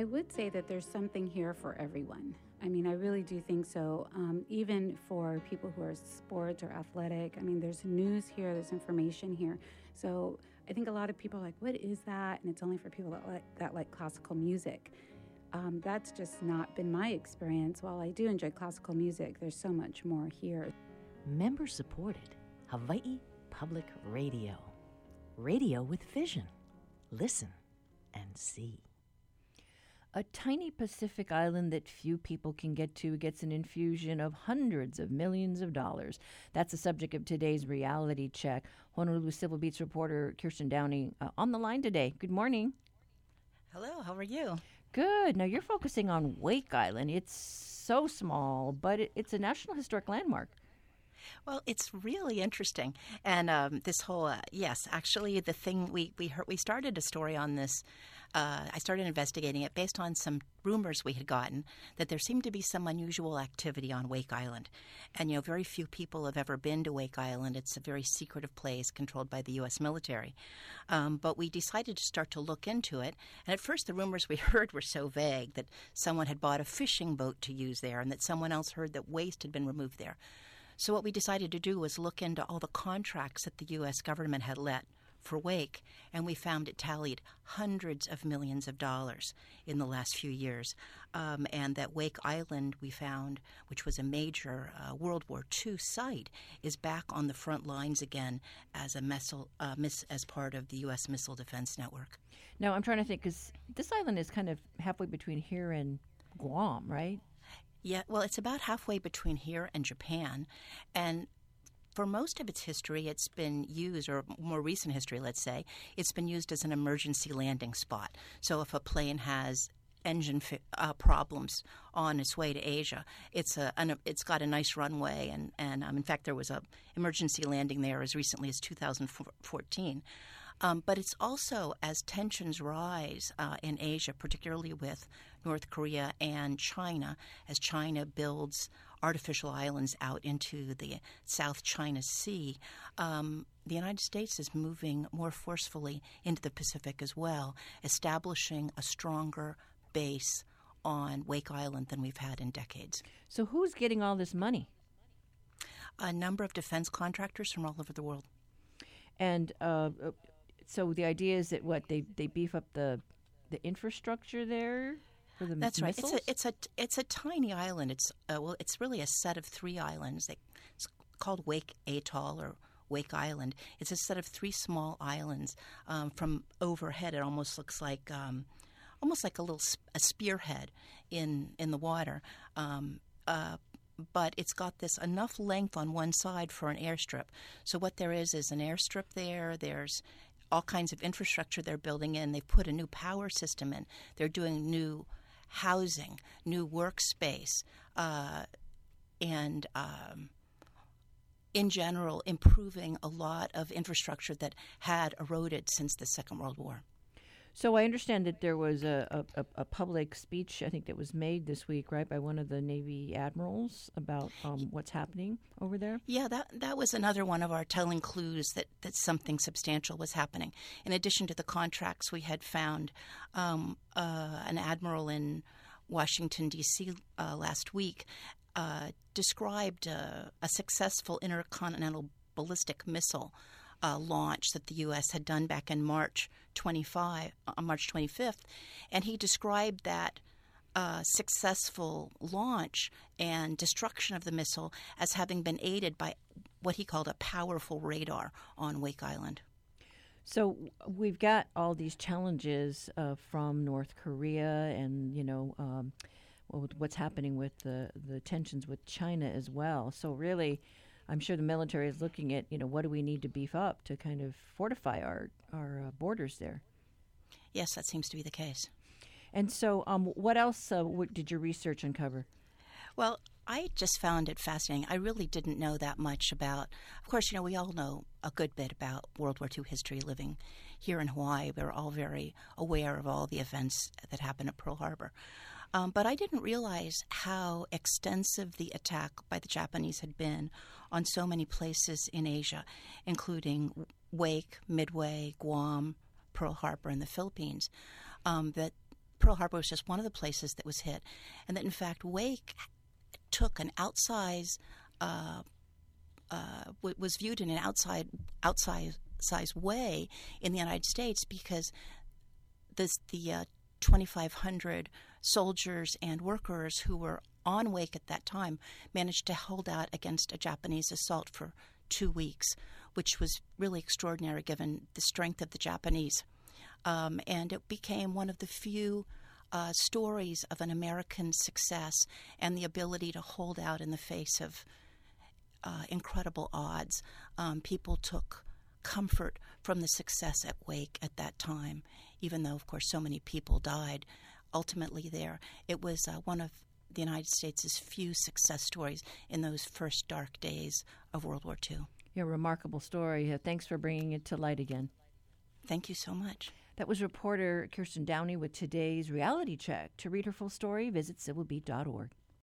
I would say that there's something here for everyone. I mean, I really do think so. Even for people who are sports or athletic, I mean, there's news here, there's information here. So I think a lot of people are like, what is that? And it's only for people that like classical music. That's just not been my experience. While I do enjoy classical music, there's so much more here. Member supported Hawaii Public Radio. Radio with vision. Listen and see. A tiny Pacific island that few people can get to gets an infusion of hundreds of millions of dollars. That's the subject of today's reality check. Honolulu Civil Beat's reporter Kirsten Downey on the line today. Good morning. Hello, how are you? Good. Now you're focusing on Wake Island. It's so small, but it's a National Historic Landmark. Well, it's really interesting. And this whole, yes, actually the thing we started a story on this. I started investigating it based on some rumors we had gotten that there seemed to be some unusual activity on Wake Island. And, very few people have ever been to Wake Island. It's a very secretive place controlled by the U.S. military. But we decided to start to look into it. And at first the rumors we heard were so vague that someone had bought a fishing boat to use there and that someone else heard that waste had been removed there. So what we decided to do was look into all the contracts that the U.S. government had let for Wake, and we found it tallied hundreds of millions of dollars in the last few years. And that Wake Island, we found, which was a major World War II site, is back on the front lines again as as part of the U.S. Missile Defense Network. Now, I'm trying to think, because this island is kind of halfway between here and Guam, right? Yeah, well, it's about halfway between here and Japan, and for most of its history, it's been used, or more recent history, let's say, it's been used as an emergency landing spot. So if a plane has engine problems on its way to Asia, it's got a nice runway, and in fact, there was a emergency landing there as recently as 2014. But it's also, as tensions rise in Asia, particularly with North Korea and China, as China builds artificial islands out into the South China Sea, the United States is moving more forcefully into the Pacific as well, establishing a stronger base on Wake Island than we've had in decades. So who's getting all this money? A number of defense contractors from all over the world. And so the idea is that they beef up the infrastructure there for the That's missiles? right. It's a tiny island. It's really a set of 3 islands. It's called Wake Atoll or Wake Island. It's a set of 3 small islands. From overhead, it almost looks like a spearhead in the water. But it's got this enough length on one side for an airstrip. So what there is an airstrip there. There's all kinds of infrastructure they're building in. They've put a new power system in. They're doing new housing, new workspace, and in general, improving a lot of infrastructure that had eroded since the Second World War. So I understand that there was a public speech, I think, that was made this week, right, by one of the Navy admirals about what's happening over there? Yeah, that was another one of our telling clues that something substantial was happening. In addition to the contracts, we had found an admiral in Washington, D.C. Last week described a successful intercontinental ballistic missile launch that the U.S. had done back in March 25th, and he described that successful launch and destruction of the missile as having been aided by what he called a powerful radar on Wake Island. So we've got all these challenges from North Korea and, what's happening with the tensions with China as well. So really, I'm sure the military is looking at, what do we need to beef up to kind of fortify our borders there? Yes, that seems to be the case. And so what else did your research uncover? Well, I just found it fascinating. I really didn't know that much about, of course, we all know a good bit about World War II history living here in Hawaii. We're all very aware of all the events that happened at Pearl Harbor. But I didn't realize how extensive the attack by the Japanese had been on so many places in Asia, including Wake, Midway, Guam, Pearl Harbor, and the Philippines, that Pearl Harbor was just one of the places that was hit, and that in fact Wake took an outsize, was viewed in an outsized way in the United States, because the 2,500 soldiers and workers who were on Wake at that time managed to hold out against a Japanese assault for 2 weeks, which was really extraordinary given the strength of the Japanese. And it became one of the few stories of an American success and the ability to hold out in the face of incredible odds. People took comfort from the success at Wake at that time, even though, of course, so many people died ultimately there. It was one of the United States' few success stories in those first dark days of World War II. Yeah, remarkable story. Thanks for bringing it to light again. Thank you so much. That was reporter Kirsten Downey with today's Reality Check. To read her full story, visit civilbeat.org.